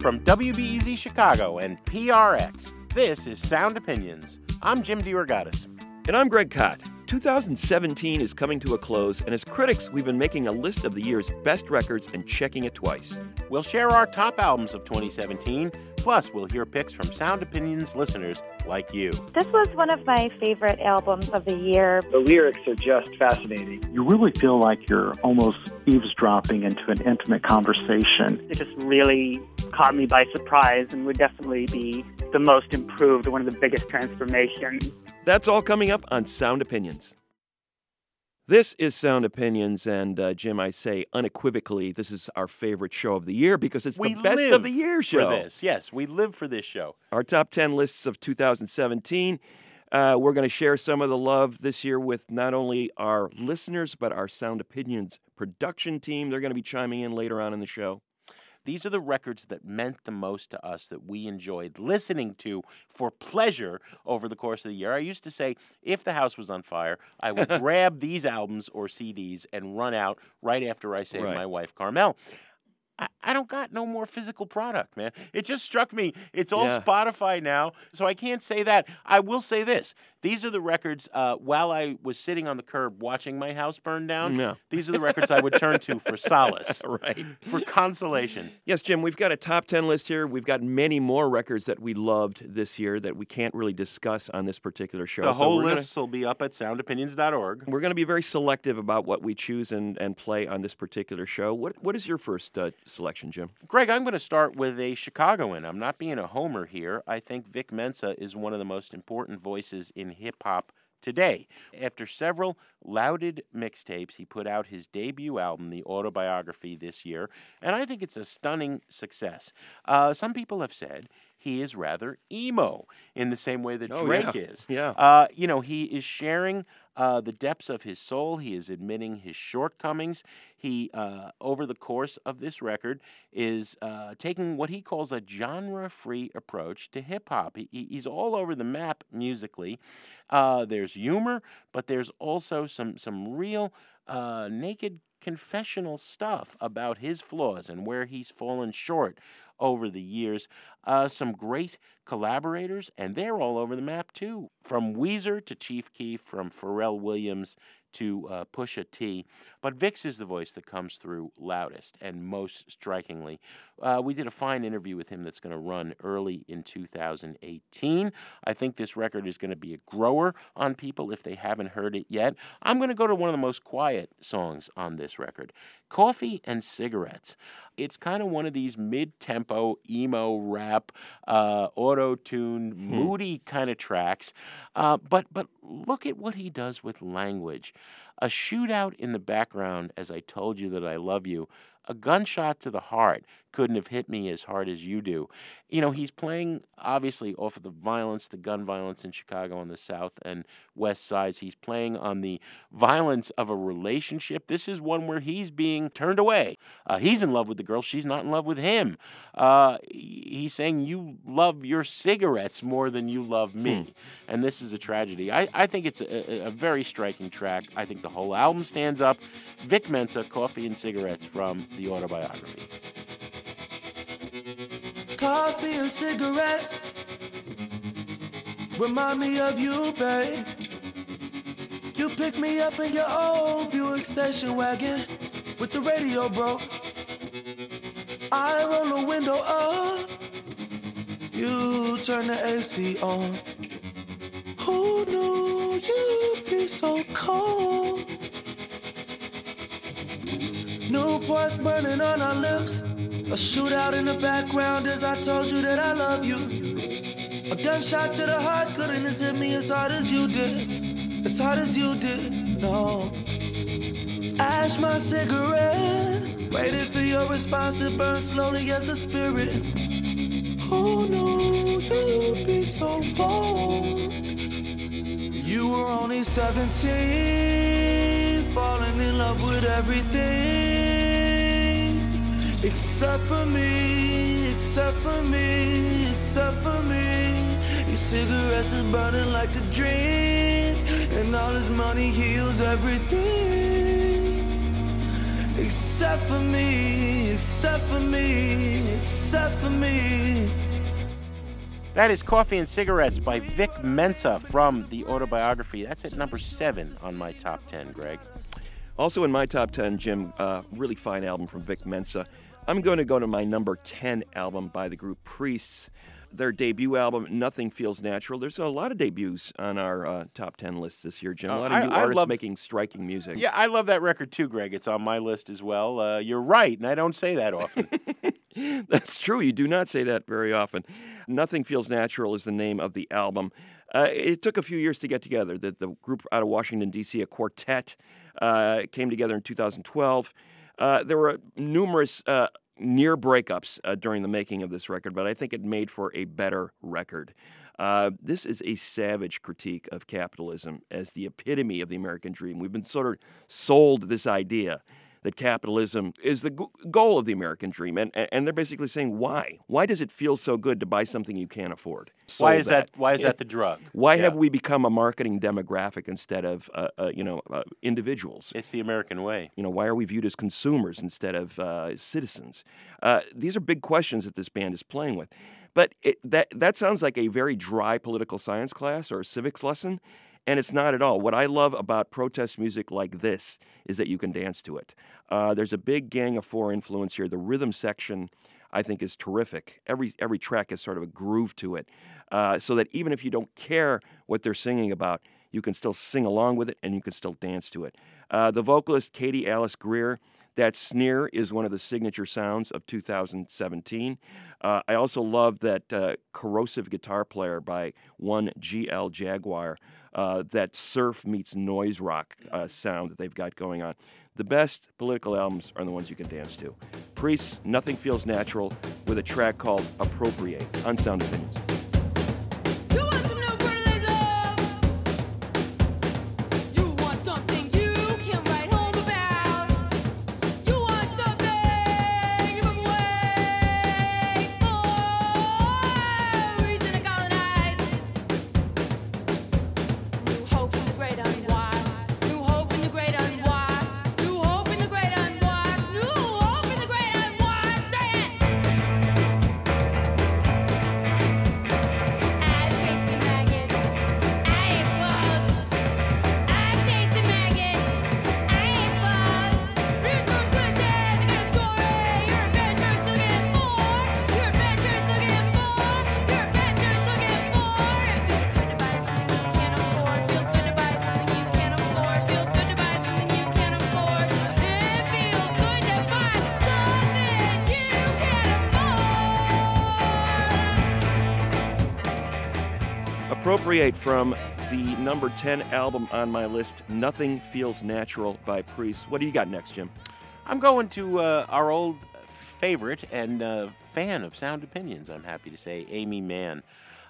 From WBEZ Chicago and PRX, this is Sound Opinions. I'm Jim DeRogatis. And I'm Greg Kot. 2017 is coming to a close, and as critics, we've been making a list of the year's best records and checking it twice. We'll share our top albums of 2017, plus we'll hear picks from Sound Opinions listeners like you. This was one of my favorite albums of the year. The lyrics are just fascinating. You really feel like you're almost eavesdropping into an intimate conversation. It just really caught me by surprise and would definitely be the most improved, one of the biggest transformations. That's all coming up on Sound Opinions. This is Sound Opinions, and Jim, I say unequivocally, this is our favorite show of the year because it's the best of the year show. For this. Yes, we live for this show. Our top 10 lists of 2017. We're going to share some of the love this year with not only our listeners, but our Sound Opinions production team. They're going to be chiming in later on in the show. These are the records that meant the most to us, that we enjoyed listening to for pleasure over the course of the year. I used to say, if the house was on fire, I would grab these albums or CDs and run out right after I saved my wife, Carmel. I don't got no more physical product, man. It just struck me. It's all Spotify now, so I can't say that. I will say this. These are the records, while I was sitting on the curb watching my house burn down, these are the records I would turn to for solace, for consolation. Yes, Jim, we've got a top 10 list here. We've got many more records that we loved this year that we can't really discuss on this particular show. The whole list will be up at soundopinions.org. We're going to be very selective about what we choose and play on this particular show. What is your first selection, Jim? Greg, I'm going to start with a Chicagoan. I'm not being a homer here. I think Vic Mensa is one of the most important voices in hip-hop today. After several lauded mixtapes, he put out his debut album, The Autobiography, this year, and I think it's a stunning success. Some people have said he is rather emo in the same way that Drake is. He is sharing the depths of his soul. He is admitting his shortcomings. He, over the course of this record, is taking what he calls a genre-free approach to hip-hop. He's all over the map musically. There's humor, but there's also some real naked confessional stuff about his flaws and where he's fallen short over the years. Some great collaborators, and they're all over the map too. From Weezer to Chief Keef, from Pharrell Williams to Pusha T. But Vic's is the voice that comes through loudest and most strikingly. We did a fine interview with him that's going to run early in 2018. I think this record is going to be a grower on people if they haven't heard it yet. I'm going to go to one of the most quiet songs on this record, Coffee and Cigarettes. It's kind of one of these mid-tempo, emo rap, auto-tuned, moody kind of tracks. But look at what he does with language. A shootout in the background, as I told you that I love you. A gunshot to the heart couldn't have hit me as hard as you do. You know, he's playing, obviously, off of the violence, the gun violence in Chicago on the south and west sides. He's playing on the violence of a relationship. This is one where he's being turned away. He's in love with the girl. She's not in love with him. He's saying, you love your cigarettes more than you love me. And this is a tragedy. I think it's a very striking track. I think the whole album stands up. Vic Mensa, Coffee and Cigarettes from The Autobiography. Coffee and cigarettes remind me of you, babe. You picked me up in your old Buick station wagon with the radio broke. I roll the window up, you turn the AC on. Who knew you'd be so cold? Newport's burning on our lips. A shootout in the background as I told you that I love you. A gunshot to the heart couldn't have hit me as hard as you did. As hard as you did, no. Ash my cigarette, waited for your response, it burned slowly as a spirit. Who knew you'd be so bold? You were only 17, falling in love with everything. Except for me, except for me, except for me. Your cigarettes is burning like a dream, and all his money heals everything. except for me, except for me, except for me. That is Coffee and Cigarettes by Vic Mensa from the autobiography. That's at number 7 on my top 10, Greg. Also in my top 10, Jim, really fine album from Vic Mensa. I'm going to go to my number 10 album by the group Priests. Their debut album, Nothing Feels Natural. There's a lot of debuts on our top 10 lists this year, Jim. A lot of new artists making striking music. Yeah, I love that record too, Greg. It's on my list as well. You're right, and I don't say that often. That's true. You do not say that very often. Nothing Feels Natural is the name of the album. It took a few years to get together. The group out of Washington, D.C., a quartet, came together in 2012. There were numerous near breakups during the making of this record, but I think it made for a better record. This is a savage critique of capitalism as the epitome of the American dream. We've been sort of sold this idea that capitalism is the goal of the American dream, and they're basically saying, why? Why does it feel so good to buy something you can't afford? Why is that the drug? Why have we become a marketing demographic instead of individuals? It's the American way. Why are we viewed as consumers instead of citizens? These are big questions that this band is playing with. But that sounds like a very dry political science class or a civics lesson. And it's not at all. What I love about protest music like this is that you can dance to it. There's a big Gang of Four influence here. The rhythm section, I think, is terrific. Every track has sort of a groove to it, so that even if you don't care what they're singing about, you can still sing along with it and you can still dance to it. The vocalist, Katie Alice Greer, that snare is one of the signature sounds of 2017. I also love that corrosive guitar player by one G.L. Jaguar, that surf meets noise rock sound that they've got going on. The best political albums are the ones you can dance to. Priests, Nothing Feels Natural, with a track called Appropriate on Sound Opinions. Appropriate from the number 10 album on my list, Nothing Feels Natural by Priests. What do you got next, Jim? I'm going to our old favorite and fan of Sound Opinions, I'm happy to say, Aimee Mann.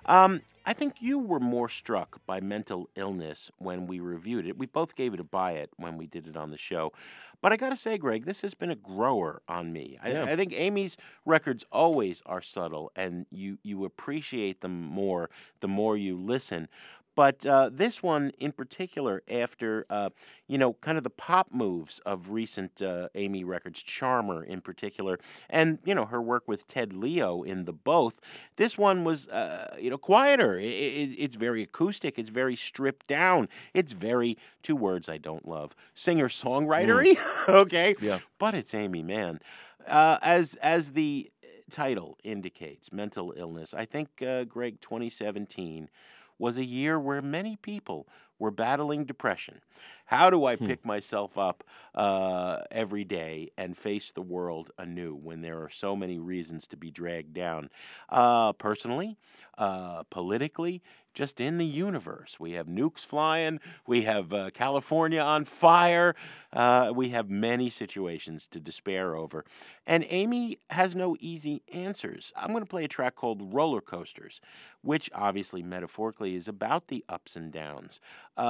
I think you were more struck by Mental Illness when we reviewed it. We both gave it a buy it when we did it on the show. But I got to say, Greg, this has been a grower on me. I think Aimee's records always are subtle, and you appreciate them more the more you listen. But this one in particular, after, kind of the pop moves of recent Aimee records, Charmer in particular, and, her work with Ted Leo in The Both, this one was, quieter. It's very acoustic. It's very stripped down. It's very, two words I don't love, singer-songwritery, okay? Yeah. But it's Aimee Mann. As the title indicates, mental illness, I think, Greg, 2017 was a year where many people were battling depression. How do I pick myself up every day and face the world anew when there are so many reasons to be dragged down? Personally, politically, just in the universe. We have nukes flying. We have California on fire. We have many situations to despair over. And Aimee has no easy answers. I'm going to play a track called Roller Coasters, which obviously metaphorically is about the ups and downs.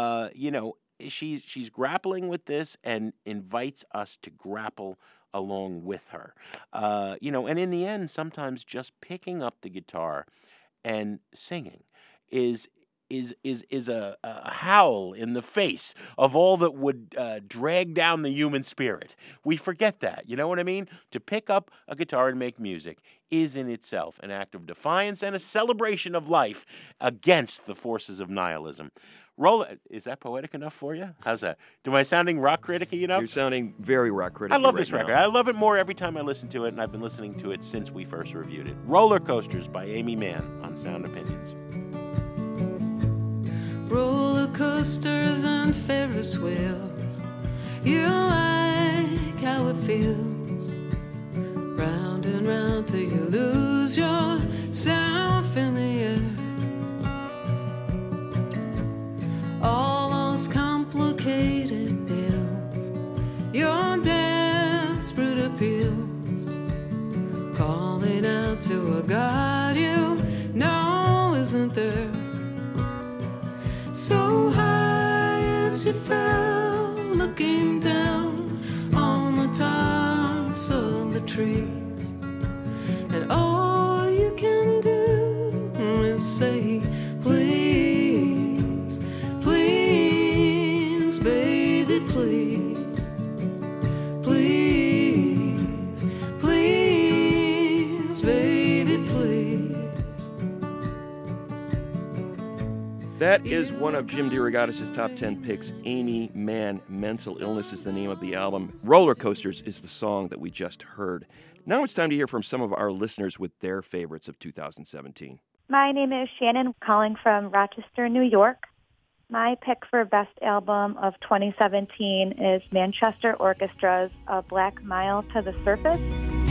She's grappling with this and invites us to grapple along with her. And in the end, sometimes just picking up the guitar and singing is is a howl in the face of all that would drag down the human spirit. We forget that. You know what I mean? To pick up a guitar and make music is in itself an act of defiance and a celebration of life against the forces of nihilism. Roller, is that poetic enough for you? How's that? Am I sounding rock critic-y enough? You're sounding very rock critic-y. I love right this record. now. I love it more every time I listen to it, and I've been listening to it since we first reviewed it. Roller Coasters by Amy Mann on Sound Opinions. Roller coasters and Ferris wheels, you like how it feels. Round and round till you lose yourself in the air. All those complicated deals, your desperate appeals, calling out to a God you know isn't there. So high as you fell, looking down on the tops of the trees, and all you can do is say, please, please, baby, please, please, please, baby, please. That is one of Jim DeRogatis' top 10 picks. Amy Mann, Mental Illness is the name of the album. Roller Coasters is the song that we just heard. Now it's time to hear from some of our listeners with their favorites of 2017. My name is Shannon, calling from Rochester, New York. My pick for best album of 2017 is Manchester Orchestra's A Black Mile to the Surface.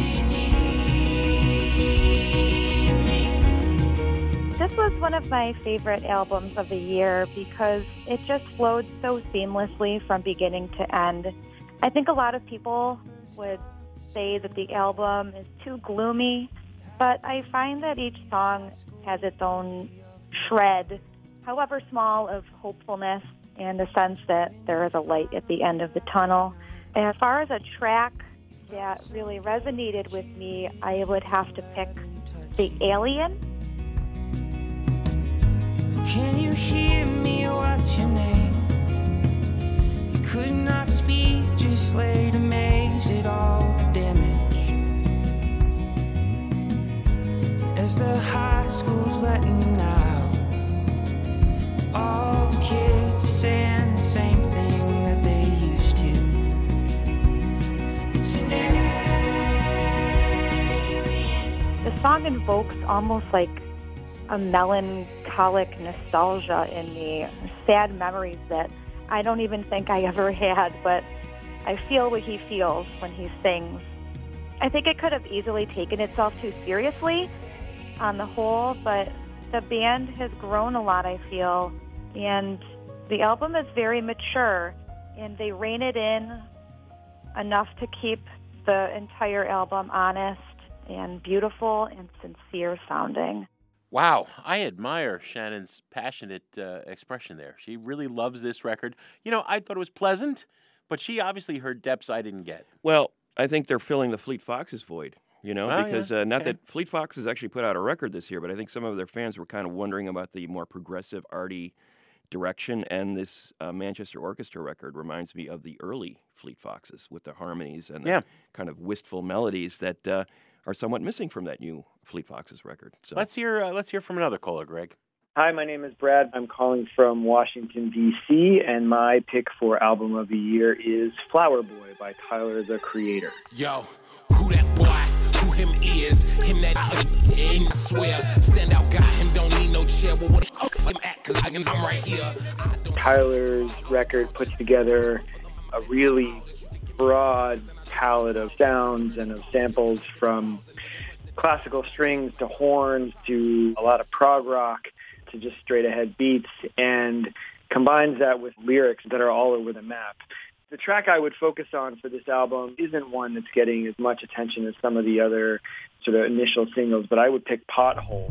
This was one of my favorite albums of the year because it just flowed so seamlessly from beginning to end. I think a lot of people would say that the album is too gloomy, but I find that each song has its own shred, however small, of hopefulness and the sense that there is a light at the end of the tunnel. And as far as a track that really resonated with me, I would have to pick The Alien. Can you hear me? What's your name? You could not speak, just laid amazed at all the damage. As the high school's letting out, all the kids are saying the same thing that they used to. It's an alien. The song invokes almost like a melancholic nostalgia in me, sad memories that I don't even think I ever had, but I feel what he feels when he sings. I think it could have easily taken itself too seriously on the whole, but the band has grown a lot, I feel, and the album is very mature, and they rein it in enough to keep the entire album honest and beautiful and sincere sounding. Wow, I admire Shannon's passionate expression there. She really loves this record. You know, I thought it was pleasant, but she obviously heard depths I didn't get. Well, I think they're filling the Fleet Foxes void, you know, because not Okay. that Fleet Foxes actually put out a record this year, but I think some of their fans were kind of wondering about the more progressive, arty direction, and this Manchester Orchestra record reminds me of the early Fleet Foxes with the harmonies and the kind of wistful melodies that are somewhat missing from that new Fleet Foxes record. So Let's hear from another caller, Greg. Hi, my name is Brad. I'm calling from Washington, D.C., and my pick for Album of the Year is Flower Boy by Tyler, the Creator. Yo, who that boy? Who him is? Him that I swear. Stand out guy, him don't need no chair. Well, what the fuck him at? Cause I'm right here. Tyler's record puts together a really broad palette of sounds and of samples, from classical strings to horns to a lot of prog rock to just straight ahead beats, and combines that with lyrics that are all over the map. The track I would focus on for this album isn't one that's getting as much attention as some of the other sort of initial singles, but I would pick Pothole.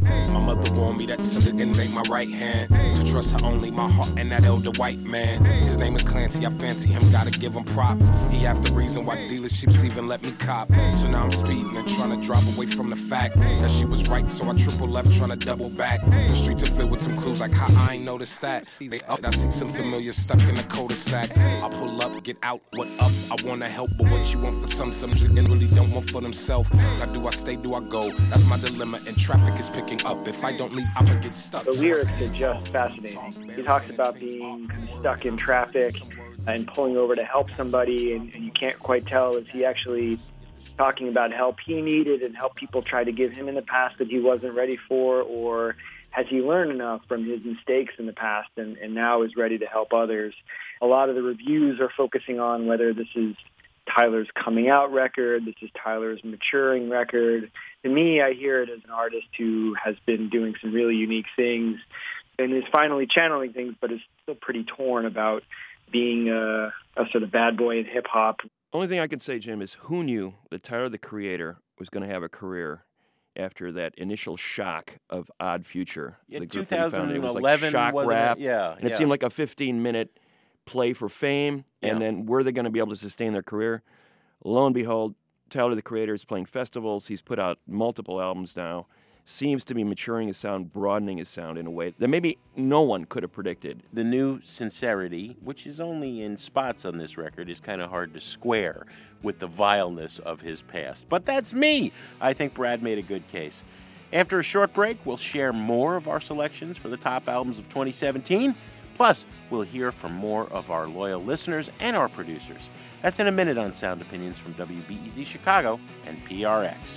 My mother warned me that something can make my right hand. To trust her only, my heart and that elder white man. His name is Clancy, I fancy him, gotta give him props. He half the reason why dealerships even let me cop. So now I'm speeding and trying to drive away from the fact that she was right, so I triple left trying to double back. The streets are filled with some clues like how I ain't noticed that. They up, I see some familiar stuck in the cul-de-sac. I pull up, get out, what up? I wanna help, but what you want for some and really don't want for themselves. Now do I stay, do I go? That's my dilemma, and traffic is picking up. If I don't leave, I'ma get stuck. The lyrics are just fascinating. He talks about being stuck in traffic and pulling over to help somebody, and you can't quite tell, is he actually talking about help he needed and help people try to give him in the past that he wasn't ready for, or has he learned enough from his mistakes in the past and now is ready to help others? A lot of the reviews are focusing on whether this is Tyler's coming out record, this is Tyler's maturing record. To me, I hear it as an artist who has been doing some really unique things and is finally channeling things, but is still pretty torn about being a sort of bad boy in hip-hop. Only thing I can say, Jim, is who knew that Tyler, the Creator, was going to have a career after that initial shock of Odd Future. Yeah, the group that he founded. It was like 2011, shock wasn't rap. it? Yeah, and it seemed like a 15-minute play for fame, and then were they going to be able to sustain their career? Lo and behold, Tyler, the Creator, is playing festivals. He's put out multiple albums now. Seems to be maturing his sound, broadening his sound in a way that maybe no one could have predicted. The new sincerity, which is only in spots on this record, is kind of hard to square with the vileness of his past. But that's me. I think Brad made a good case. After a short break, we'll share more of our selections for the top albums of 2017. Plus, we'll hear from more of our loyal listeners and our producers. That's in a minute on Sound Opinions from WBEZ Chicago and PRX.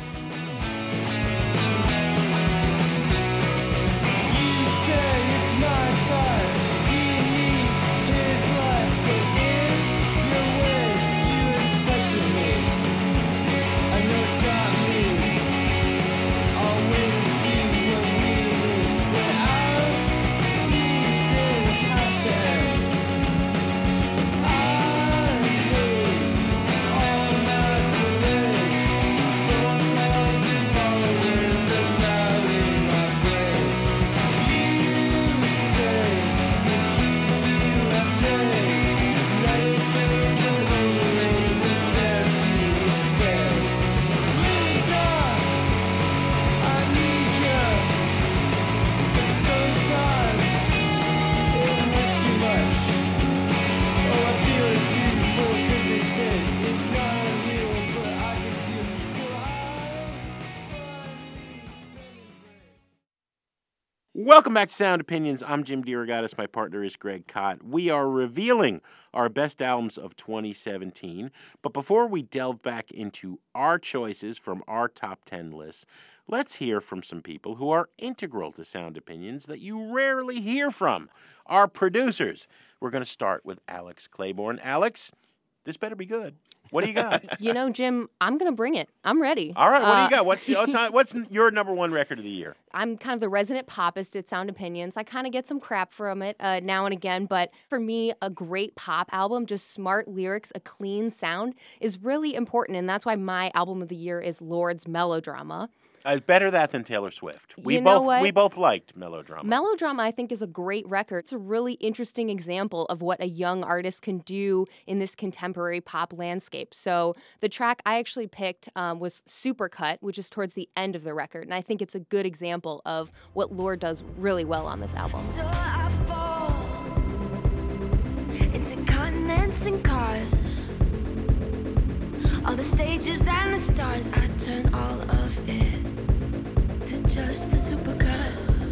Welcome back to Sound Opinions. I'm Jim DeRogatis. My partner is Greg Kot. We are revealing our best albums of 2017. But before we delve back into our choices from our top 10 lists, let's hear from some people who are integral to Sound Opinions that you rarely hear from, our producers. We're going to start with Alex Claiborne. Alex, this better be good. What do you got? You know, Jim, I'm going to bring it. I'm ready. All right, what do you got? What's your number one record of the year? I'm kind of the resident popist at Sound Opinions. I kind of get some crap from it now and again, but for me, a great pop album, just smart lyrics, a clean sound, is really important, and that's why my album of the year is Lord's Melodrama. Better that than Taylor Swift. We both liked Melodrama. Melodrama, I think, is a great record. It's a really interesting example of what a young artist can do in this contemporary pop landscape. So the track I actually picked was Supercut, which is towards the end of the record. And I think it's a good example of what Lorde does really well on this album. So I fall into continents and cars. All the stages and the stars, I turn all of it to just a supercut.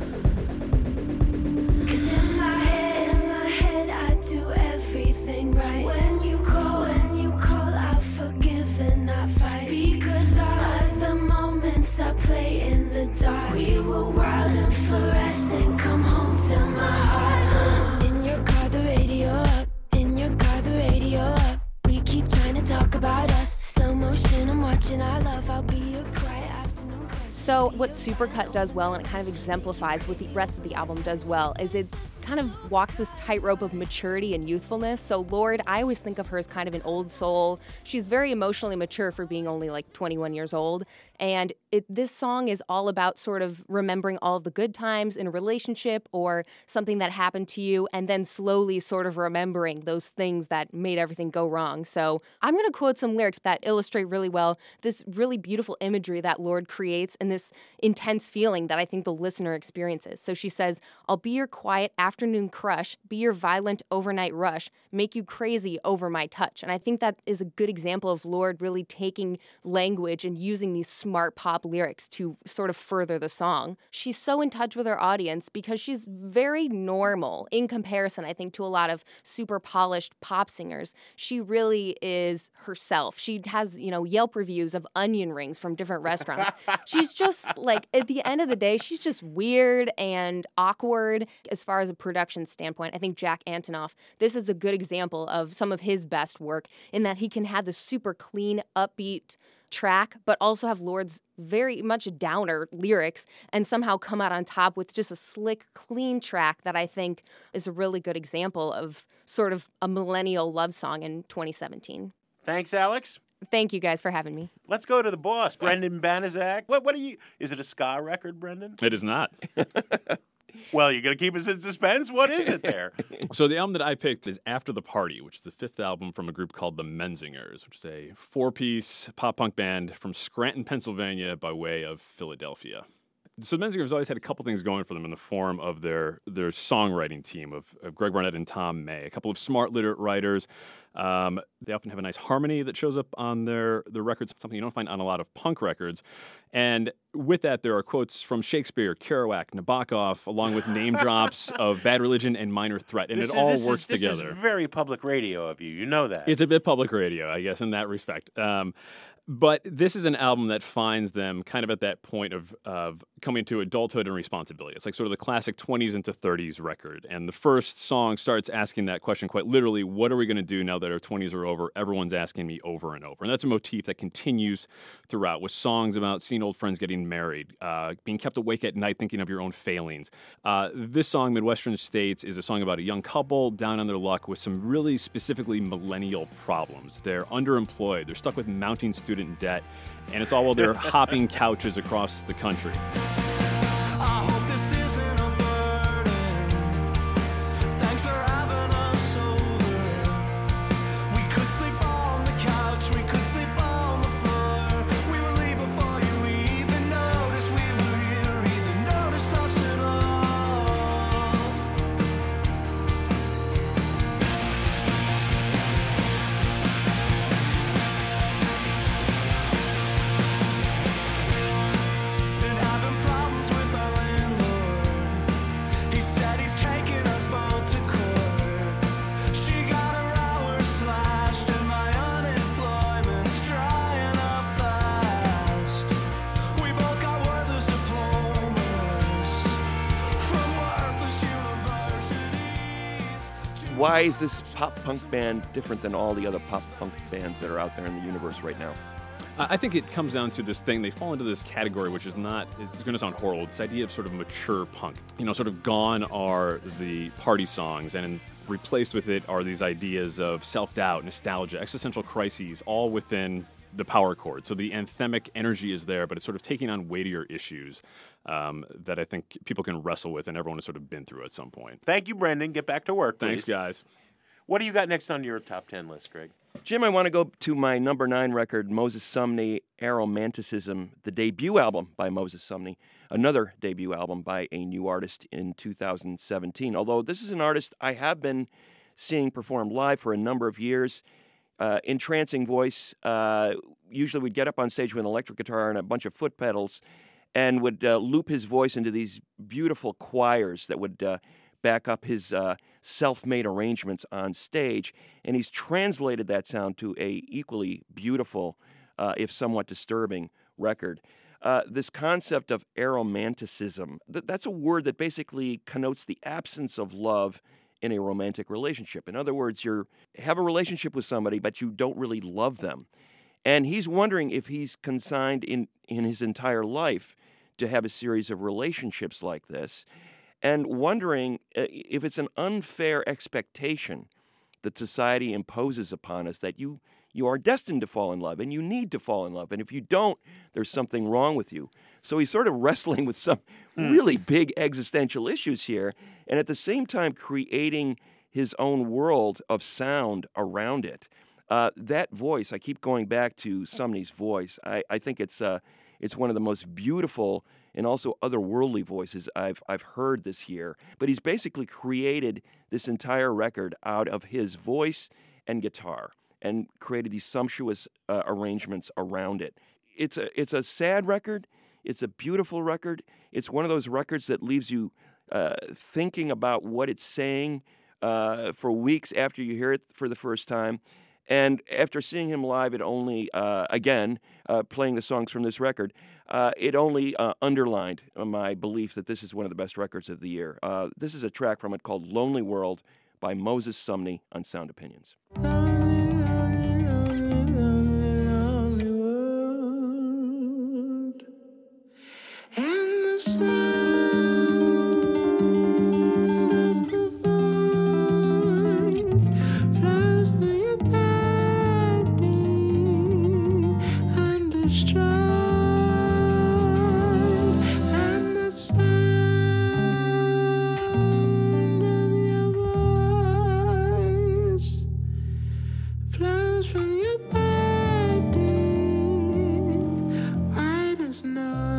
'Cause in my head, I do everything right. When you call, I forgive and I fight. Because all of the moments I play in the dark, we were wild and fluorescent. Come home to my heart. In your car, the radio up. In your car, the radio up. We keep trying to talk about us. Slow motion, I'm watching our love. I'll be your quiet afternoon. So what Supercut does well, and it kind of exemplifies what the rest of the album does well, is it's kind of walks this tightrope of maturity and youthfulness. So Lorde, I always think of her as kind of an old soul. She's very emotionally mature for being only like 21 years old. And this song is all about sort of remembering all of the good times in a relationship or something that happened to you, and then slowly sort of remembering those things that made everything go wrong. So I'm going to quote some lyrics that illustrate really well this really beautiful imagery that Lorde creates and this intense feeling that I think the listener experiences. So she says, "I'll be your quiet afternoon crush, be your violent overnight rush, make you crazy over my touch." And I think that is a good example of Lorde really taking language and using these smart pop lyrics to sort of further the song. She's so in touch with her audience because she's very normal in comparison, I think, to a lot of super polished pop singers. She really is herself. She has, Yelp reviews of onion rings from different restaurants. She's just like, at the end of the day, she's just weird and awkward. As far as a production standpoint, I think Jack Antonoff, this is a good example of some of his best work in that he can have the super clean, upbeat track, but also have Lorde's very much downer lyrics and somehow come out on top with just a slick, clean track that I think is a really good example of sort of a millennial love song in 2017. Thanks, Alex. Thank you guys for having me. Let's go to the boss, Brendan Banaszak. What are you? Is it a ska record, Brendan? It is not. Well, you're going to keep us in suspense? What is it there? So the album that I picked is After the Party, which is the fifth album from a group called the Menzingers, which is a four-piece pop-punk band from Scranton, Pennsylvania, by way of Philadelphia. So the Menzingers always had a couple things going for them in the form of their songwriting team of Greg Barnett and Tom May, a couple of smart literate writers. They often have a nice harmony that shows up on their records, something you don't find on a lot of punk records. And with that, there are quotes from Shakespeare, Kerouac, Nabokov, along with name drops of Bad Religion and Minor Threat. And it all works together. This is very public radio of you. You know that. It's a bit public radio, I guess, in that respect. But this is an album that finds them kind of at that point of coming to adulthood and responsibility. It's like sort of the classic 20s into 30s record. And the first song starts asking that question quite literally, what are we going to do now that our 20s are over? Everyone's asking me over and over. And that's a motif that continues throughout with songs about seeing old friends getting married, being kept awake at night thinking of your own failings. This song, Midwestern States, is a song about a young couple down on their luck with some really specifically millennial problems. They're underemployed. They're stuck with mounting student debt, and it's all while they're hopping couches across the country. Why is this pop-punk band different than all the other pop-punk bands that are out there in the universe right now? I think it comes down to this thing. They fall into this category, which is not, it's going to sound horrible, this idea of sort of mature punk. Sort of gone are the party songs, and replaced with it are these ideas of self-doubt, nostalgia, existential crises, all within the power chord. So the anthemic energy is there, but it's sort of taking on weightier issues that I think people can wrestle with, and everyone has sort of been through at some point. Thank you, Brendan. Get back to work, please. Thanks, guys. What do you got next on your top 10 list, Greg? Jim, I want to go to my number 9 record, Moses Sumney, Aromanticism, the debut album by Moses Sumney, another debut album by a new artist in 2017. Although this is an artist I have been seeing perform live for a number of years. Entrancing voice, usually would get up on stage with an electric guitar and a bunch of foot pedals and would loop his voice into these beautiful choirs that would back up his self-made arrangements on stage. And he's translated that sound to a equally beautiful, if somewhat disturbing, record. This concept of aromanticism, that's a word that basically connotes the absence of love in a romantic relationship. In other words, you have a relationship with somebody, but you don't really love them. And he's wondering if he's consigned in his entire life to have a series of relationships like this. and wondering if it's an unfair expectation that society imposes upon us that you are destined to fall in love and you need to fall in love. And if you don't, there's something wrong with you. So he's sort of wrestling with some really big existential issues here, and at the same time creating his own world of sound around it. That voice, I keep going back to Sumney's voice. I think it's one of the most beautiful and also otherworldly voices I've heard this year. But he's basically created this entire record out of his voice and guitar, and created these sumptuous arrangements around it. It's a sad record. It's a beautiful record. It's one of those records that leaves you thinking about what it's saying for weeks after you hear it for the first time. And after seeing him live, it only, playing the songs from this record, it only underlined my belief that this is one of the best records of the year. This is a track from it called Lonely World by Moses Sumney on Sound Opinions. And the sound of the vine flows through your body undisturbed, and the sound of your voice flows from your body right as noise.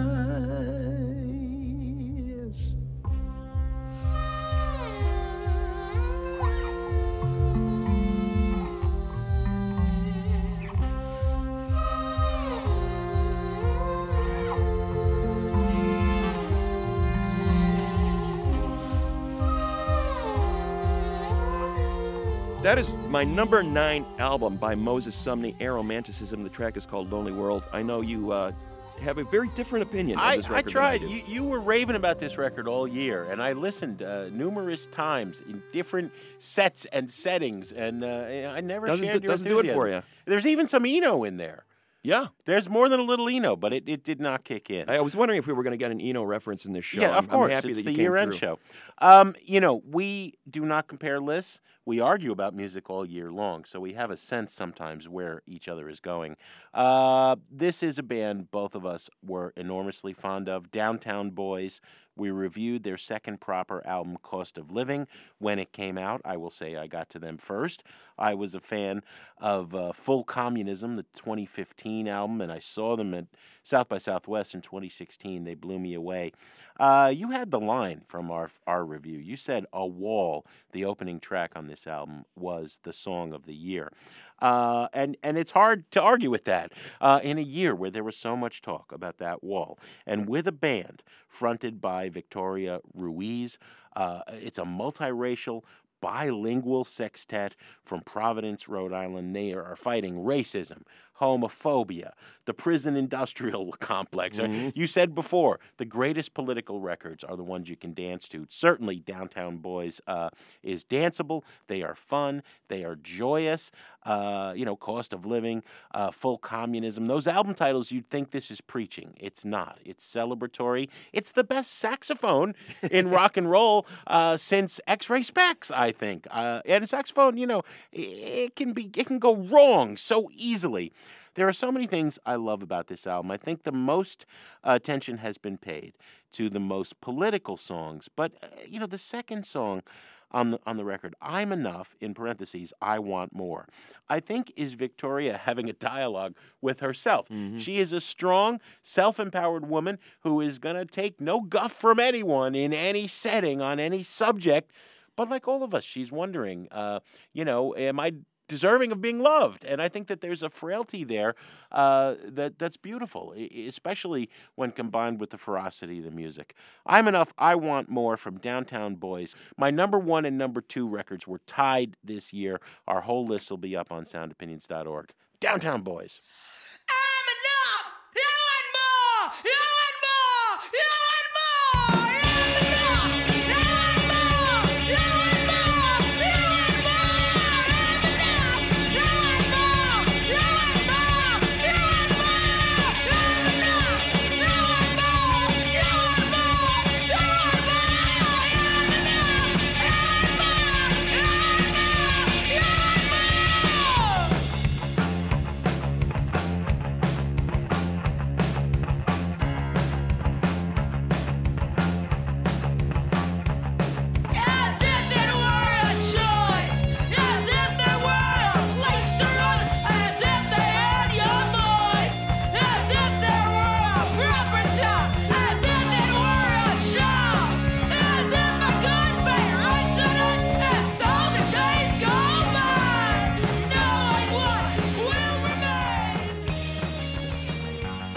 That is my number 9 album by Moses Sumney, Aromanticism. The track is called Lonely World. I know you have a very different opinion of this record. I tried. Than I do. You were raving about this record all year, and I listened numerous times in different sets and settings, and I never shared your Doesn't enthusiasm. do it for you. There's even some Eno in there. Yeah. There's more than a little Eno, but it did not kick in. I was wondering if we were going to get an Eno reference in this show. Yeah, of course. I'm happy It's that the you came year-end through. show. We do not compare lists. We argue about music all year long, so we have a sense sometimes where each other is going. This is a band both of us were enormously fond of, Downtown Boys. We reviewed their second proper album, Cost of Living, when it came out. I will say I got to them first. I was a fan of Full Communism, the 2015 album, and I saw them at South by Southwest in 2016. They blew me away. You had the line from our review. You said A Wall, the opening track on this album, was the song of the year. And it's hard to argue with that in a year where there was so much talk about that wall. And with a band fronted by Victoria Ruiz, it's a multiracial, bilingual sextet from Providence, Rhode Island. They are fighting racism, homophobia, the prison industrial complex. You said before, the greatest political records are the ones you can dance to. Certainly, Downtown Boys is danceable. They are fun. They are joyous. Cost of Living, Full Communism. Those album titles, you'd think this is preaching. It's not. It's celebratory. It's the best saxophone in rock and roll since X-Ray Spex, I think. And a saxophone, it can go wrong so easily. There are so many things I love about this album. I think the most attention has been paid to the most political songs. But, the second song on the record, I'm Enough, in parentheses, I Want More, I think is Victoria having a dialogue with herself. Mm-hmm. She is a strong, self-empowered woman who is going to take no guff from anyone in any setting on any subject. But like all of us, she's wondering, am I deserving of being loved? And I think that there's a frailty there that's beautiful, especially when combined with the ferocity of the music. I'm Enough, I Want More from Downtown Boys. My number 1 and number 2 records were tied this year. Our whole list will be up on soundopinions.org. Downtown Boys.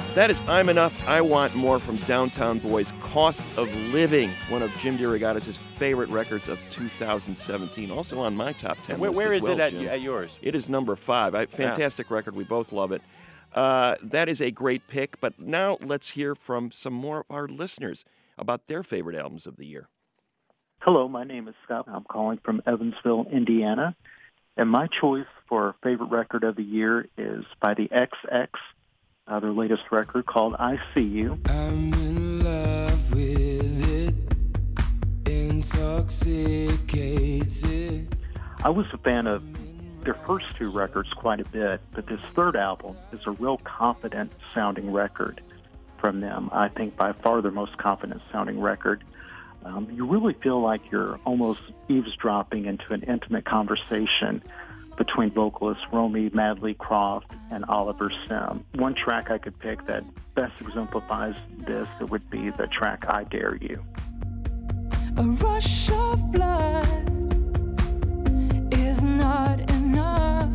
That is I'm Enough, I Want More from Downtown Boys. Cost of Living, one of Jim DeRogatis' favorite records of 2017. Also on my top 10 list Where as is well, it Jim. at yours? It is number 5. Fantastic record. We both love it. That is a great pick. But now let's hear from some more of our listeners about their favorite albums of the year. Hello, my name is Scott. I'm calling from Evansville, Indiana. And my choice for favorite record of the year is by the XX, their latest record called I See You. I'm in love with it, intoxicated. I was a fan of their first 2 records quite a bit, but this third album is a real confident-sounding record from them. I think by far their most confident-sounding record. You really feel like you're almost eavesdropping into an intimate conversation between vocalists Romy Madley Croft and Oliver Sim. One track I could pick that best exemplifies this, it would be the track I Dare You. A rush of blood is not enough.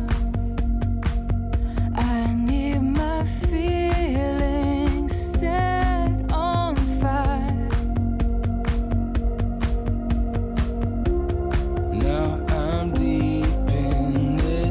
I need my feelings set on fire. Now I'm deep in it,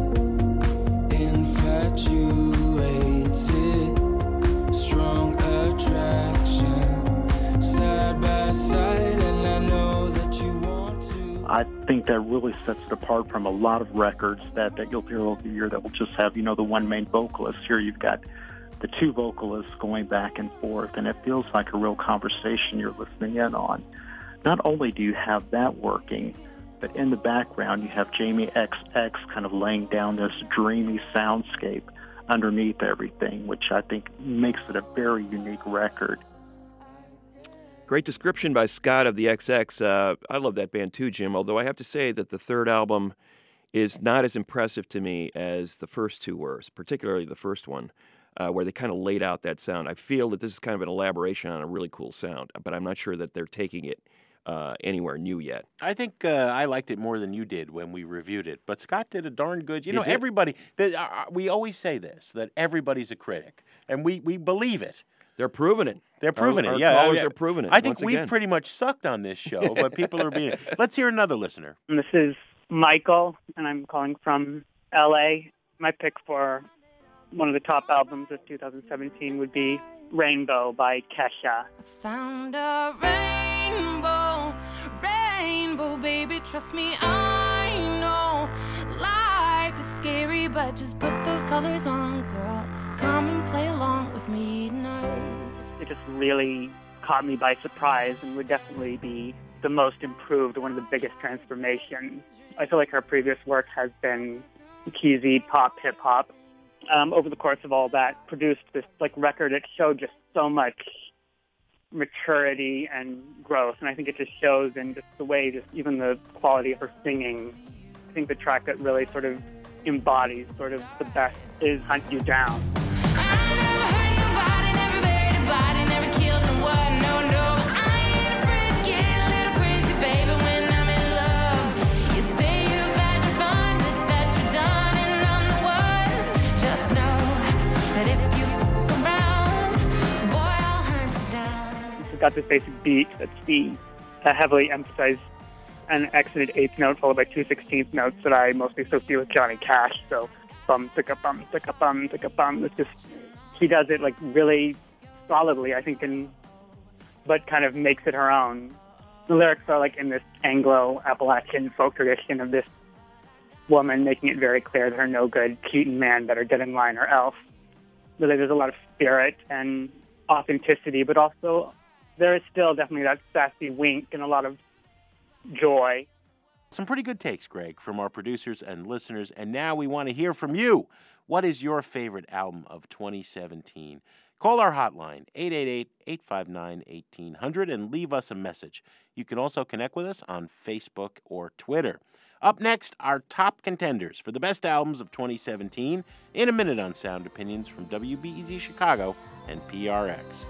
infatuated, strong attraction, side by side, and I know that you want to. I think that really sets it apart from a lot of records that you'll hear over the year that will just have, the one main vocalist. Here you've got the 2 vocalists going back and forth, and it feels like a real conversation you're listening in on. Not only do you have that working, but in the background you have Jamie XX kind of laying down this dreamy soundscape underneath everything, which I think makes it a very unique record. Great description by Scott of the XX. I love that band too, Jim, although I have to say that the third album is not as impressive to me as the first 2 were, particularly the first one, where they kind of laid out that sound. I feel that this is kind of an elaboration on a really cool sound, but I'm not sure that they're taking it anywhere new yet. I think I liked it more than you did when we reviewed it, but Scott did a darn good. He did. Everybody, we always say this, that everybody's a critic, and we believe it. They're proving it. They're proving our it, yeah. Callers are proving it. I think once we've again. pretty much sucked on this show, but people are being... Let's hear another listener. This is Michael, and I'm calling from L.A. My pick for one of the top albums of 2017 would be Rainbow by Kesha. I found a rainbow, baby, trust me, I know life is scary, but just put those colors on, girl. Come and play along with me tonight. It just really caught me by surprise and would definitely be the most improved, one of the biggest transformations. I feel like her previous work has been cheesy pop, hip-hop. Over the course of all that, produced this record. It showed just so much maturity and growth, and I think it just shows in just the way, just even the quality of her singing. I think the track that really sort of embodies sort of the best is Hunt You Down. Got this basic beat that's the heavily emphasized and accented eighth note followed by 2 16th notes that I mostly associate with Johnny Cash. So bum, ticka bum, ticka bum, ticka bum. It's just, he does it really solidly, I think, but kind of makes it her own. The lyrics are in this Anglo-Appalachian folk tradition of this woman making it very clear that her no good Keaton man better get in line or else. Really, there's a lot of spirit and authenticity, but also there is still definitely that sassy wink and a lot of joy. Some pretty good takes, Greg, from our producers and listeners. And now we want to hear from you. What is your favorite album of 2017? Call our hotline, 888-859-1800, and leave us a message. You can also connect with us on Facebook or Twitter. Up next, our top contenders for the best albums of 2017 in a minute on Sound Opinions from WBEZ Chicago and PRX.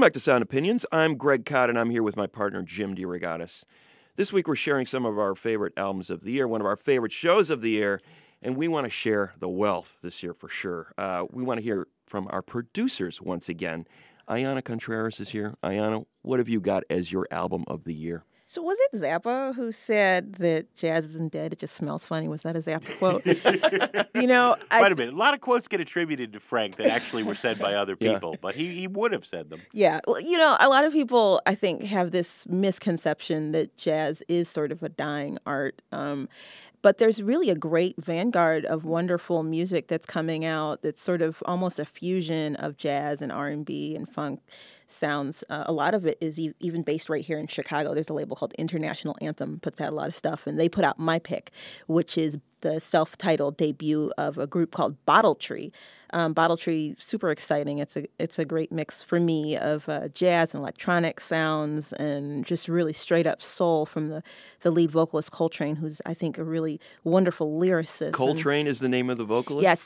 back to Sound Opinions. I'm Greg Cott, and I'm here with my partner, Jim DeRogatis. This week, we're sharing some of our favorite albums of the year, one of our favorite shows of the year, and we want to share the wealth this year for sure. We want to hear from our producers once again. Ayanna Contreras is here. Ayanna, what have you got as your album of the year? So was it Zappa who said that jazz isn't dead, it just smells funny? Was that a Zappa quote? Wait a minute. A lot of quotes get attributed to Frank that actually were said by other people, but he would have said them. Yeah. Well, a lot of people, I think, have this misconception that jazz is sort of a dying art. But there's really a great vanguard of wonderful music that's coming out that's sort of almost a fusion of jazz and R&B and funk sounds. A lot of it is even based right here in Chicago. There's a label called International Anthem, puts out a lot of stuff, and they put out my pick, which is the self-titled debut of a group called Bottle Tree. Bottle Tree, super exciting. It's a great mix for me of jazz and electronic sounds and just really straight up soul from the lead vocalist Coltrane, who's I think a really wonderful lyricist. Coltrane is the name of the vocalist? Yeah,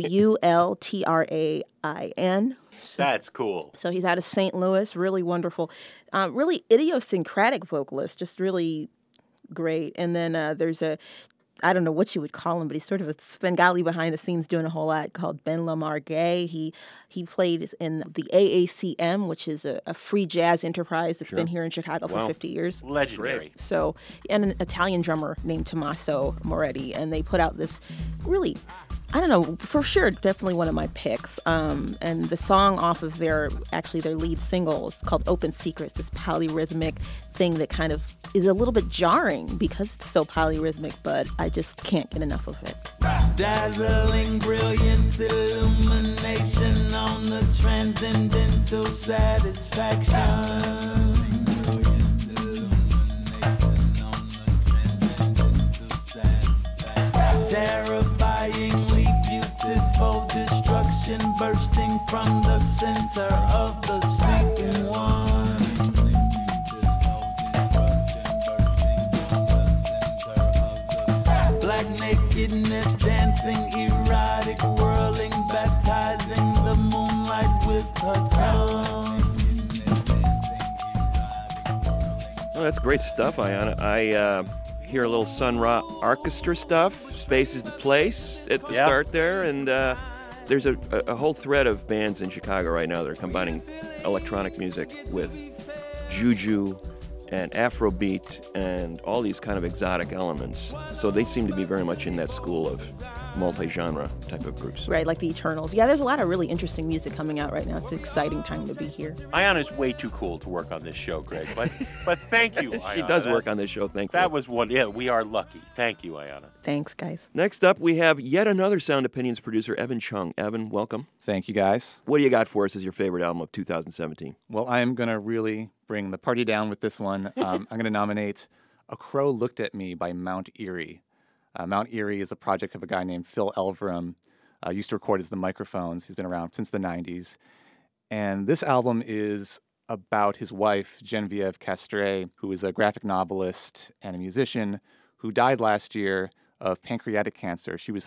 Coultrain. That's cool. So he's out of St. Louis, really wonderful, really idiosyncratic vocalist, just really great. And then there's I don't know what you would call him, but he's sort of a Svengali behind the scenes doing a whole lot called Ben Lamar Gay. He played in the AACM, which is a free jazz enterprise that's been here in Chicago for 50 years. Legendary. So, and an Italian drummer named Tommaso Moretti, and they put out this really, I don't know, for sure, definitely one of my picks. And the song off of their lead single is called Open Secrets, this polyrhythmic thing that kind of is a little bit jarring because it's so polyrhythmic, but I just can't get enough of it. Dazzling brilliance, illumination on the transcendental satisfaction. Terrifyingly beautiful destruction bursting from the center of the sleeping one. Black nakedness dancing, erotic whirling, baptizing the moonlight with her tongue. Oh, that's great stuff, Ayanna. I hear a little Sun Ra orchestra stuff. Space is the place at the start there, and there's a whole thread of bands in Chicago right now that are combining electronic music with juju and Afrobeat and all these kind of exotic elements. So they seem to be very much in that school of multi-genre type of groups. Right, like the Eternals. Yeah, there's a lot of really interesting music coming out right now. It's an exciting time to be here. Ayanna's way too cool to work on this show, Greg, but thank you, Ayanna. She does work on this show, thankfully. That was one. Yeah, we are lucky. Thank you, Ayanna. Thanks, guys. Next up, we have yet another Sound Opinions producer, Evan Chung. Evan, welcome. Thank you, guys. What do you got for us as your favorite album of 2017? Well, I am going to really bring the party down with this one. I'm going to nominate A Crow Looked at Me by Mount Eerie. Mount Eerie is a project of a guy named Phil Elverum. Used to record as The Microphones. He's been around since the 90s. And this album is about his wife, Genevieve Castret, who is a graphic novelist and a musician who died last year of pancreatic cancer. She was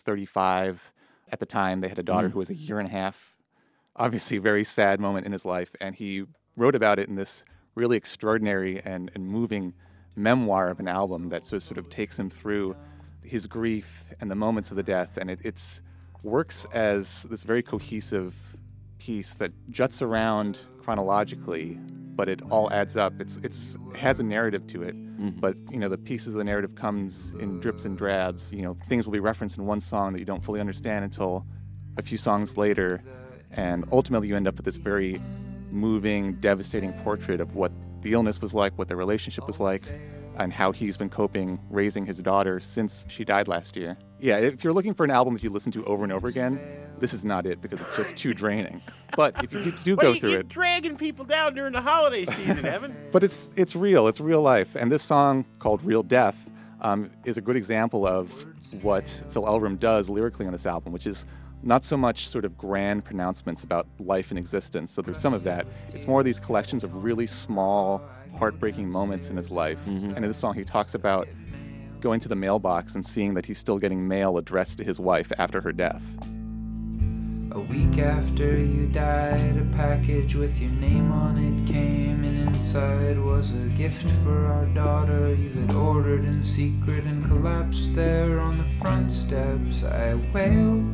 35 at the time. They had a daughter who was a year and a half. Obviously, a very sad moment in his life. And he wrote about it in this really extraordinary and moving memoir of an album that sort of takes him through his grief and the moments of the death, and it works as this very cohesive piece that juts around chronologically, but it all adds up. It has a narrative to it, but the pieces of the narrative comes in drips and drabs. Things will be referenced in one song that you don't fully understand until a few songs later, and ultimately you end up with this very moving, devastating portrait of what the illness was like, what the relationship was like, and how he's been coping raising his daughter since she died last year. Yeah, if you're looking for an album that you listen to over and over again, this is not it because it's just too draining. But if you do go through You're dragging people down during the holiday season, Evan. But it's real. It's real life. And this song called Real Death is a good example of what Phil Elverum does lyrically on this album, which is not so much sort of grand pronouncements about life and existence. So there's some of that. It's more of these collections of really small, heartbreaking moments in his life. And in this song, he talks about going to the mailbox and seeing that he's still getting mail addressed to his wife after her death. A week after you died, a package with your name on it came, and inside was a gift for our daughter you had ordered in secret and collapsed there on the front steps. I wailed.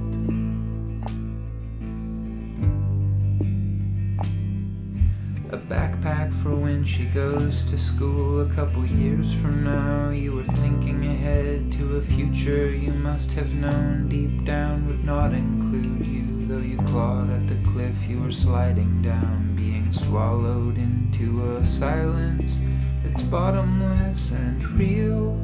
A backpack for when she goes to school a couple years from now. You were thinking ahead to a future you must have known deep down would not include you. Though you clawed at the cliff you were sliding down, being swallowed into a silence that's bottomless and real.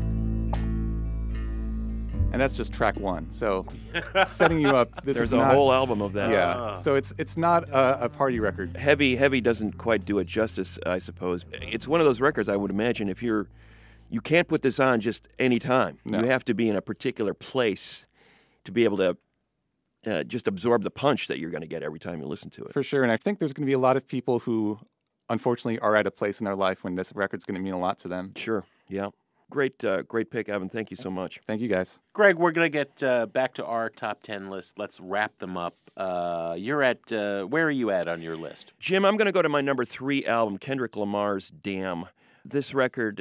And that's just track one. So setting you up, There's a whole album of that. Yeah. So it's not a party record. Heavy doesn't quite do it justice, I suppose. It's one of those records I would imagine you can't put this on just any time. No. You have to be in a particular place to be able to just absorb the punch that you're going to get every time you listen to it. For sure. And I think there's going to be a lot of people who unfortunately are at a place in their life when this record's going to mean a lot to them. Sure. Yeah. Great pick, Evan. Thank you so much. Thank you, guys. Greg, we're going to get back to our top 10 list. Let's wrap them up. You're at, where are you at on your list? Jim, I'm going to go to my number 3 album, Kendrick Lamar's Damn. This record,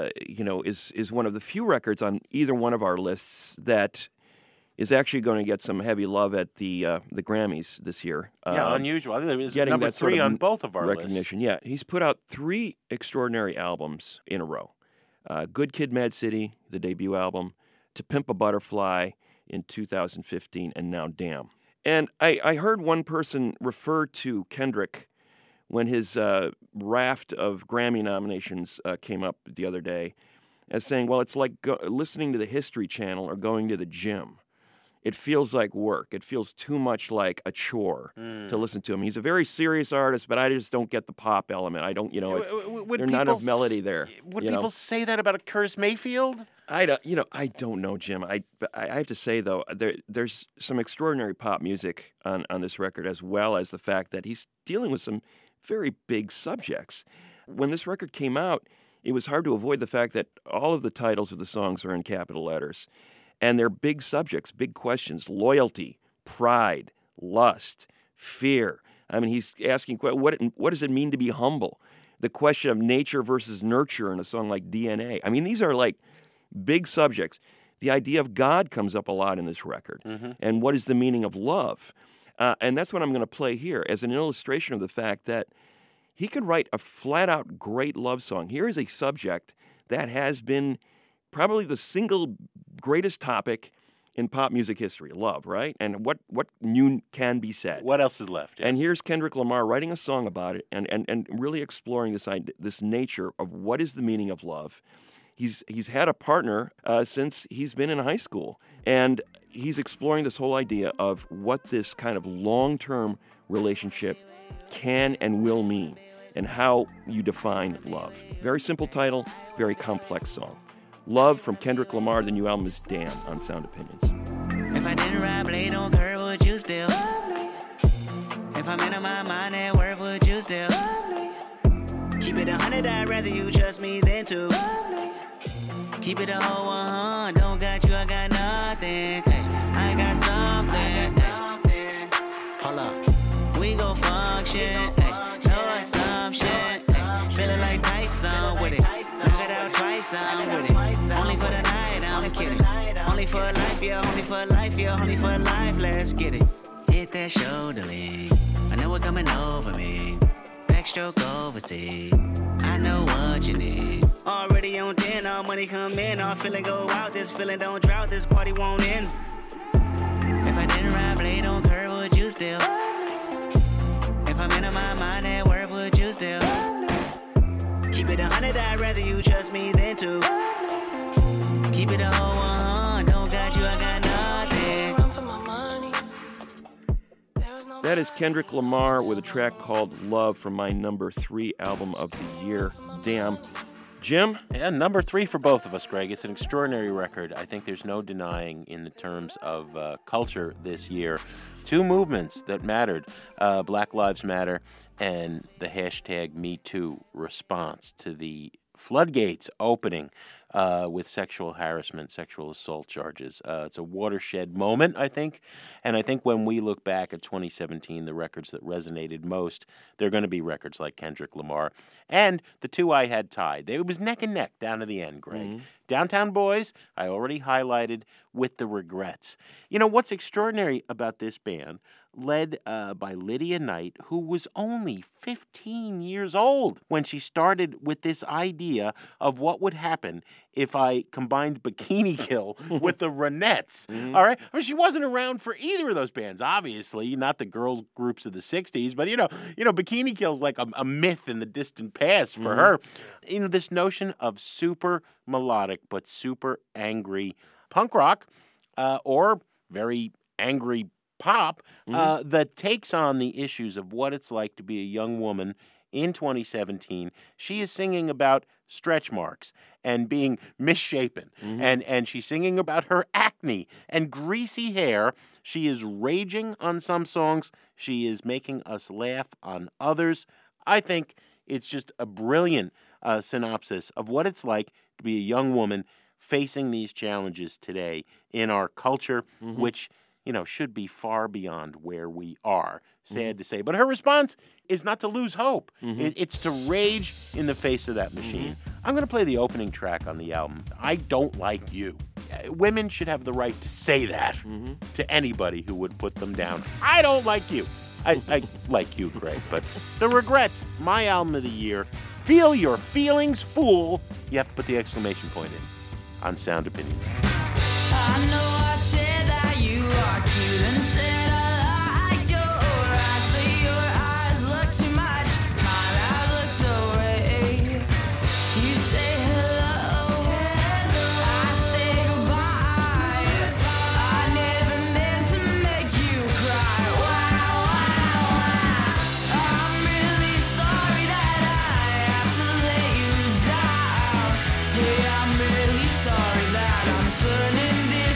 is one of the few records on either one of our lists that is actually going to get some heavy love at the Grammys this year. Yeah, unusual. I think it was getting number that sort 3 of on both of our recognition. lists. Yeah, he's put out 3 extraordinary albums in a row. Good Kid, Mad City, the debut album, To Pimp a Butterfly in 2015, and now Damn. And I heard one person refer to Kendrick when his raft of Grammy nominations came up the other day as saying, well, it's like listening to the History Channel or going to the gym. It feels like work. It feels too much like a chore to listen to him. He's a very serious artist, but I just don't get the pop element. I don't, there's not enough melody there. Would people say that about a Curtis Mayfield? I don't know, Jim. I have to say, though, there's some extraordinary pop music on this record, as well as the fact that he's dealing with some very big subjects. When this record came out, it was hard to avoid the fact that all of the titles of the songs are in capital letters. And they're big subjects, big questions: loyalty, pride, lust, fear. I mean, he's asking, what does it mean to be humble? The question of nature versus nurture in a song like DNA. I mean, these are like big subjects. The idea of God comes up a lot in this record. Mm-hmm. And what is the meaning of love? And that's what I'm going to play here as an illustration of the fact that he can write a flat-out great love song. Here is a subject that has been probably the single greatest topic in pop music history, love, right? And what new can be said? What else is left? Yeah. And here's Kendrick Lamar writing a song about it and really exploring this nature of what is the meaning of love. He's had a partner since he's been in high school, and he's exploring this whole idea of what this kind of long-term relationship can and will mean, and how you define love. Very simple title, very complex song. Love from Kendrick Lamar. The new album is Damn on Sound Opinions. If I didn't ride blade on curve, would you still? If I'm in my mind at work, would you still? Keep it 100, I'd rather you trust me than to. Keep it a whole 100, don't got you, I got nothing. Hey, I got something. Hey. Hold up, we gon' function. Hey, no assumption. Hey, feeling like Tyson with it. Knock it out twice, I'm with it. Only for the night, I'm kidding. Only for life, yeah, only for life, yeah, only for life, let's get it. Hit that shoulder lean, I know it coming over me. Backstroke overseas, I know what you need. Already on 10, all money come in, all feeling go out, this feeling don't drought, this party won't end. If I didn't ride blade on curve, would you still? If I'm in my mind at work, would you still? Keep it 100, I'd rather you trust me than to. Keep it a whole 100, don't got you, I got nothing. That is Kendrick Lamar with a track called Love from my number 3 album of the year, Damn. Jim? Yeah, number 3 for both of us, Greg. It's an extraordinary record. I think there's no denying in the terms of culture this year. 2 movements that mattered, Black Lives Matter and the hashtag #MeToo response to the floodgates opening with sexual harassment, sexual assault charges. It's a watershed moment, I think. And I think when we look back at 2017, the records that resonated most, they're going to be records like Kendrick Lamar. And the two I had tied. It was neck and neck down to the end, Greg. Mm-hmm. Downtown Boys, I already highlighted with The Regrets. You know, what's extraordinary about this band, led by Lydia Knight, who was only 15 years old when she started with this idea of what would happen if I combined Bikini Kill with the Ronettes. All right? I mean, she wasn't around for either of those bands, obviously, not the girl groups of the 60s, but, you know, Bikini Kill's like a myth in the distant past for her. You know, this notion of super melodic but super angry punk rock or very angry pop that takes on the issues of what it's like to be a young woman in 2017. She is singing about stretch marks and being misshapen. And she's singing about her acne and greasy hair. She is raging on some songs. She is making us laugh on others. I think it's just a brilliant synopsis of what it's like to be a young woman facing these challenges today in our culture, which, you know, should be far beyond where we are. Sad to say. But her response is not to lose hope. It's to rage in the face of that machine. I'm going to play the opening track on the album, I Don't Like You. Women should have the right to say that to anybody who would put them down. I don't like you. I like you, Greg, but The Regrets, my album of the year. Feel your feelings, fool. You have to put the exclamation point in on Sound Opinions. I know I said that you are cute and said I liked your eyes, but your eyes look too much. Mine have looked away. You say hello, I say goodbye. I never meant to make you cry. Wow, wow, wow. I'm really sorry that I have to let you down. Hey, I'm really sorry that I'm turning this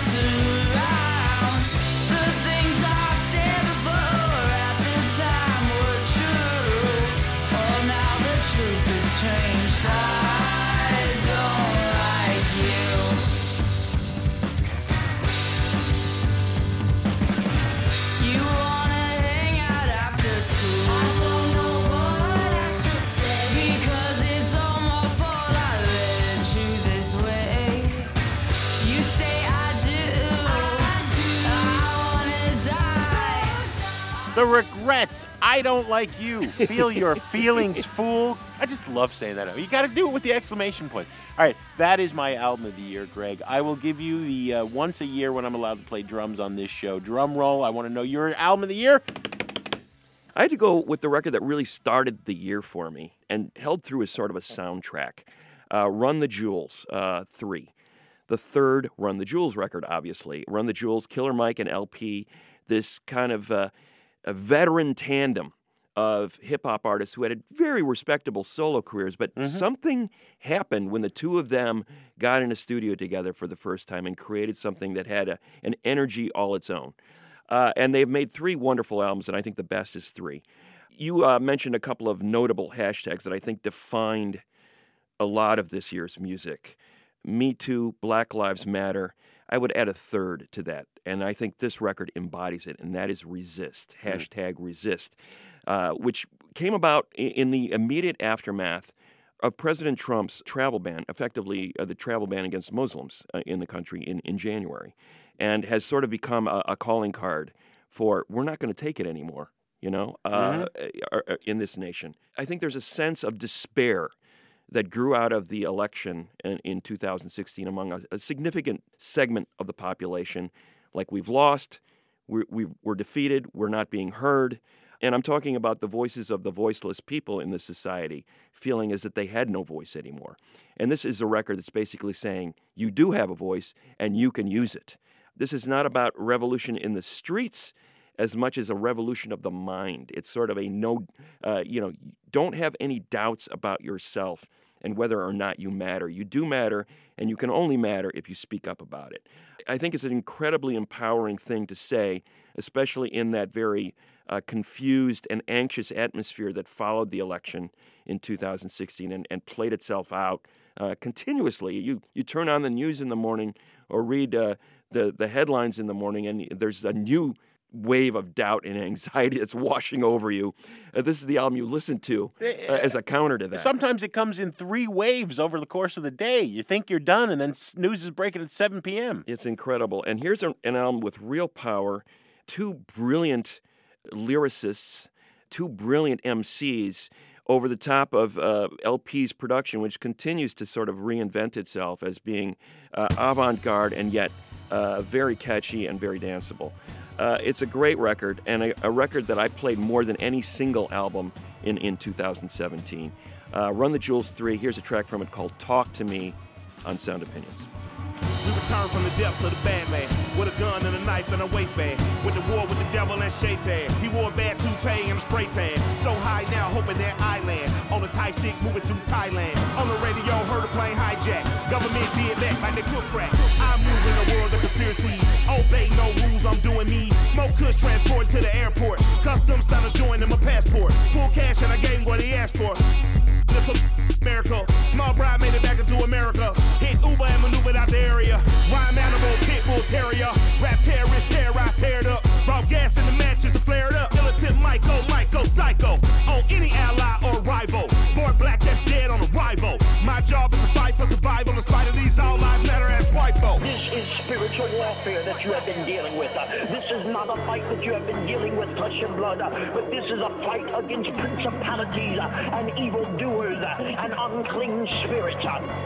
around. The things I've said before at the time were true. Oh, now the truth has changed. I don't like you. You wanna hang out after school? I don't know what I should say, because it's all my fault I led you this way. You say I do. I wanna die. The Regrets, I Don't Like You. Feel your feelings, fool. I just love saying that. You got to do it with the exclamation point. All right, that is my album of the year, Greg. I will give you the once a year when I'm allowed to play drums on this show. Drum roll. I want to know your album of the year. I had to go with the record that really started the year for me and held through as sort of a soundtrack. Run the Jewels, 3. The third Run the Jewels record, obviously. Run the Jewels, Killer Mike and LP, this kind of a veteran tandem of hip-hop artists who had very respectable solo careers, but something happened when the two of them got in a studio together for the first time and created something that had an energy all its own. And they've made 3 wonderful albums, and I think the best is 3. You mentioned a couple of notable hashtags that I think defined a lot of this year's music. Me Too, Black Lives Matter. I would add a third to that, and I think this record embodies it, and that is Resist, hashtag Resist, which came about in the immediate aftermath of President Trump's travel ban, effectively the travel ban against Muslims in the country in January, and has sort of become a calling card for we're not going to take it anymore, you know, in this nation. I think there's a sense of despair that grew out of the election in 2016 among a significant segment of the population. Like, we've lost, we're defeated, we're not being heard. And I'm talking about the voices of the voiceless people in this society feeling as if they had no voice anymore. And this is a record that's basically saying you do have a voice and you can use it. This is not about revolution in the streets as much as a revolution of the mind. It's sort of a don't have any doubts about yourself and whether or not you matter. You do matter, and you can only matter if you speak up about it. I think it's an incredibly empowering thing to say, especially in that very confused and anxious atmosphere that followed the election in 2016 and played itself out continuously. You turn on the news in the morning or read the headlines in the morning, and there's a new wave of doubt and anxiety that's washing over you. This is the album you listen to as a counter to that. Sometimes it comes in 3 waves over the course of the day. You think you're done, and then news is breaking at 7 p.m. It's incredible. And here's an album with real power, 2 brilliant lyricists, 2 brilliant MCs over the top of LP's production, which continues to sort of reinvent itself as being avant-garde and yet very catchy and very danceable. It's a great record, and a record that I played more than any single album in 2017. Run the Jewels 3, here's a track from it called Talk to Me on Sound Opinions. We return from the depths of the bad man with a gun and a knife and a waistband. With the war with the devil and Shaitan. He wore a bad toupee and a spray tan. So high now, hoping that I land on a Thai stick moving through Thailand. On the radio, heard a plane hijack. Government did that like they cook crack. I'm moving the world of conspiracies. Obey no rules, I'm doing me. Smoke kush transport to the airport. Customs found a joint in my passport. Full cash and I gave him what he asked for. This a miracle. Small bride made it back into America. Hit Uber and maneuvered out the area. Rhyme animal, pit bull terrier. Rap terrorist, terrorized, tear it up. Brought gas in the matches to flare it up. Militant Michael, psycho. On any ally or rival. Born black, that's dead on arrival. My job is to fight for survival in spite of these all lives matter as white folk. This is spiritual warfare that you have been dealing with. This is not a fight that you have been dealing with flesh and blood, but this is a fight against principalities and evildoers and unclean spirits.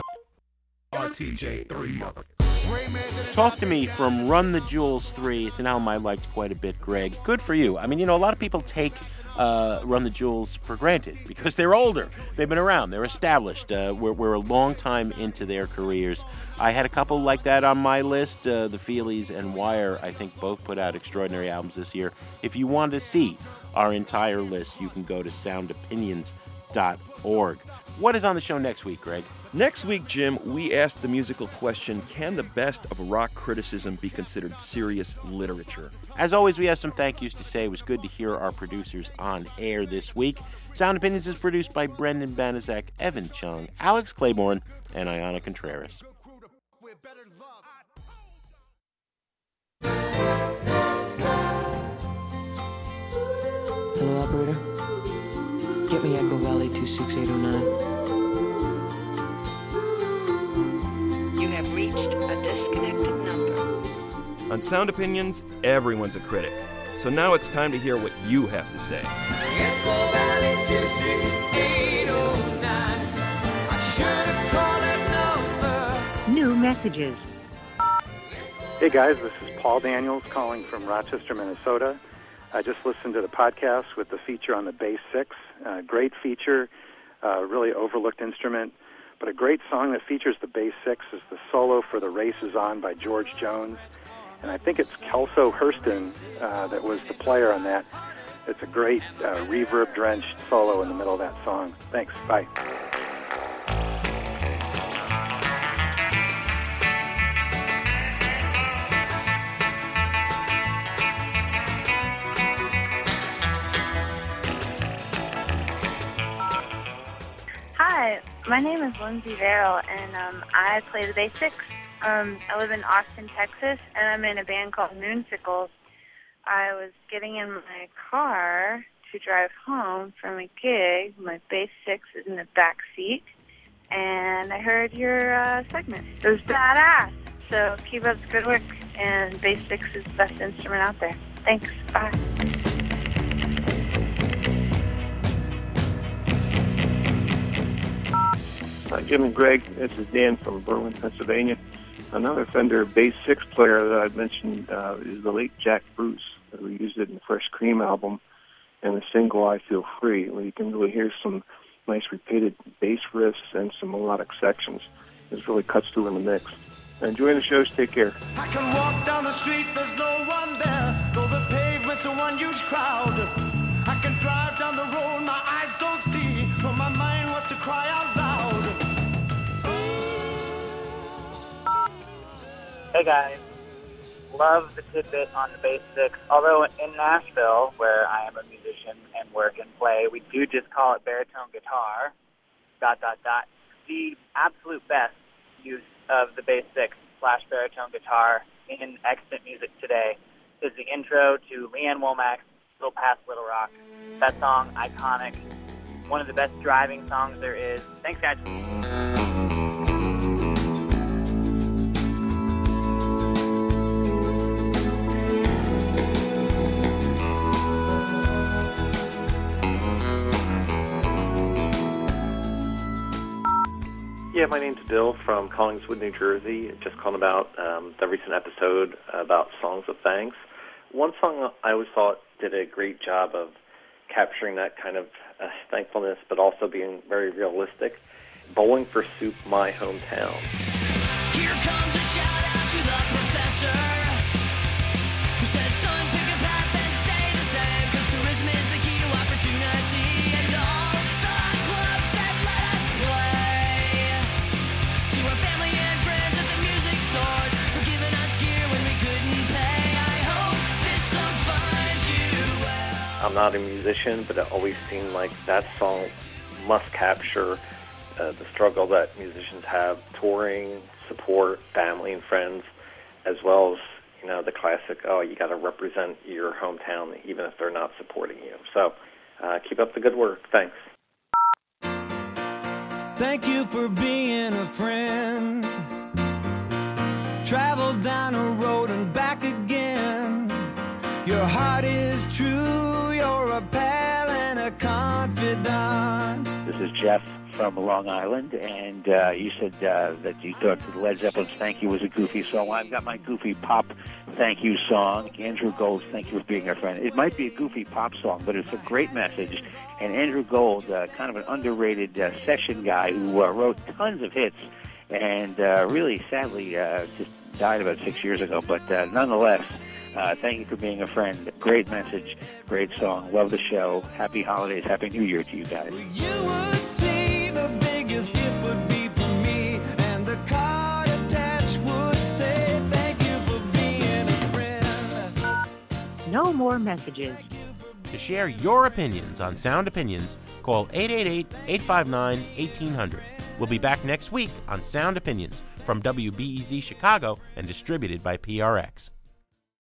RTJ3 Talk to Me from Run the Jewels 3. It's an album I liked quite a bit, Greg. Good for you. I mean, a lot of people take Run the Jewels for granted because they're older. They've been around. They're established. We're a long time into their careers. I had a couple like that on my list. The Feelies and Wire, I think, both put out extraordinary albums this year. If you want to see our entire list, you can go to soundopinions.org. What is on the show next week, Greg? Next week, Jim, we asked the musical question, can the best of rock criticism be considered serious literature? As always, we have some thank yous to say. It was good to hear our producers on air this week. Sound Opinions is produced by Brendan Banaszak, Evan Chung, Alex Claiborne, and Ayana Contreras. Hello, operator. Get me Echo Valley 26809. You have reached a disconnected number. On Sound Opinions, everyone's a critic. So now it's time to hear what you have to say. Echo Valley 26809. I should have called that number. New messages. Hey guys, this is Paul Daniels calling from Rochester, Minnesota. I just listened to the podcast with the feature on the Bass 6. Great feature, really overlooked instrument. But a great song that features the Bass 6 is the solo for The Race Is On by George Jones. And I think it's Kelso Hurston that was the player on that. It's a great reverb-drenched solo in the middle of that song. Thanks. Bye. Hi, my name is Lindsay Verrill, and I play the bass 6. I live in Austin, Texas, and I'm in a band called Moonsickles. I was getting in my car to drive home from a gig. My bass 6 is in the back seat, and I heard your segment. It was badass. So keep up the good work, and bass 6 is the best instrument out there. Thanks. Bye. Hi, Jim and Greg. This is Dan from Berlin, Pennsylvania. Another Fender Bass 6 player that I've mentioned is the late Jack Bruce, who used it in the Fresh Cream album and the single I Feel Free, where you can really hear some nice repeated bass riffs and some melodic sections. It really cuts through in the mix. Enjoy the shows. Take care. I can walk down the street, there's no one there. Though the pavement's a one huge crowd. I can drive down the road, my eyes don't see, but my mind wants to cry out loud. Hey guys, love the tidbit on the bass six. Although in Nashville, where I am a musician and work and play, we do just call it baritone guitar, ... The absolute best use of the bass six / baritone guitar in extant music today is the intro to Leanne Womack's Little Past Little Rock. That song, iconic. One of the best driving songs there is. Thanks, guys. Yeah, my name's Bill from Collingswood, New Jersey. Just calling about the recent episode about songs of thanks. One song I always thought did a great job of capturing that kind of thankfulness, but also being very realistic. Bowling for Soup, My Hometown. Here comes a shout out to the professor who said, son, pick a path and stay the same, because charisma is the key to opportunity, and all the clubs that let us play. To our family and friends at the music stores for giving us gear when we couldn't pay. I hope this song finds you well. I'm not a musician, but it always seemed like that song must capture the struggle that musicians have touring, support, family and friends, as well as, you know, the classic, oh, you got to represent your hometown even if they're not supporting you. So keep up the good work. Thanks. Thank you for being a friend. Travel down a road and back again. Your heart is true, you're a pal and a confidant. This is Jeff from Long Island, and you said that you thought Led Zeppelin's Thank You was a goofy song. Well, I've got my goofy pop thank you song, Andrew Gold's Thank You for Being Our Friend. It might be a goofy pop song, but it's a great message. And Andrew Gold, kind of an underrated session guy who wrote tons of hits, and really, sadly, just died about 6 years ago. But nonetheless, thank you for being a friend. Great message, great song. Love the show. Happy holidays, Happy New Year to you guys. You would see the biggest gift would be from me, and the card attached would say thank you for being a friend. No more messages. To share your opinions on Sound Opinions, call 888-859-1800. We'll be back next week on Sound Opinions from WBEZ Chicago and distributed by PRX.